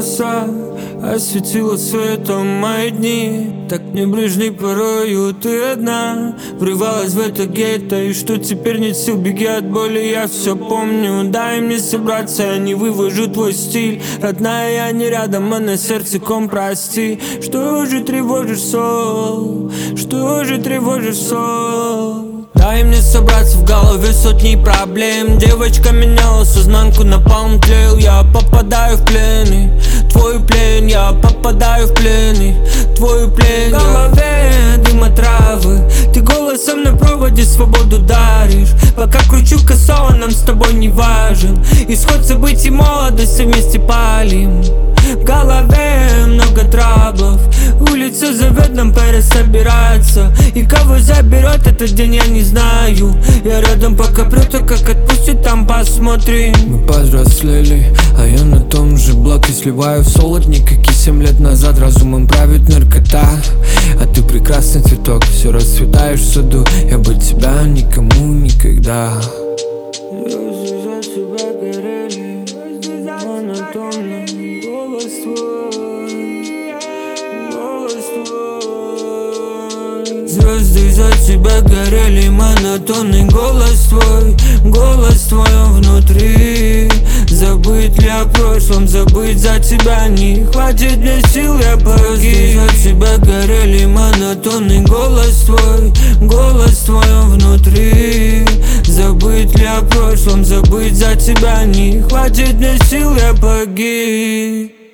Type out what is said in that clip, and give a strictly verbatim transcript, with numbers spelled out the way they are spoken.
роса осветила светом мои дни. Так небрежный порою ты одна врывалась в это гетто, и что теперь нет сил, беги от боли, я все помню. Дай мне собраться, я не вывожу твой стиль. Родная, я не рядом, а на сердце ком, прости. Что же тревожишь, сол? Что же тревожишь, сол? Дай мне собраться, в голове сотни проблем. Девочка меняла сознанку, напалм тлел. Я попадаю в плен, и твой плен. Я попадаю в плен, и твой плен. В голове дым от травы, ты голосом на проводе свободу даришь. Пока кручу косо, нам с тобой не важен исход событий, молодость вместе палим. В голове много траблов, улица зовет нам пересобираться. И кого заберет этот день, я не знаю. Я рядом, пока прет, а как отпустит, там посмотрим. Мы повзрослели, а я на том же блоке сливаю в солодник, как и семь лет назад. Разумом правит наркота, а ты прекрасный цветок, все расцветаешь в саду. Я бы тебя никому никогда. Звезды за тебя горели, монотонно. Голос твой, голос твой. Звезды за тебя горели, монотонный голос твой. Голос твой внутри. Забыть ли о прошлом, забыть за тебя не хватит мне сил, я погиб. За тебя горели, монотонный голос твой. Голос твой внутри. Забыть ли о прошлом, забыть за тебя не хватит мне сил, я погиб.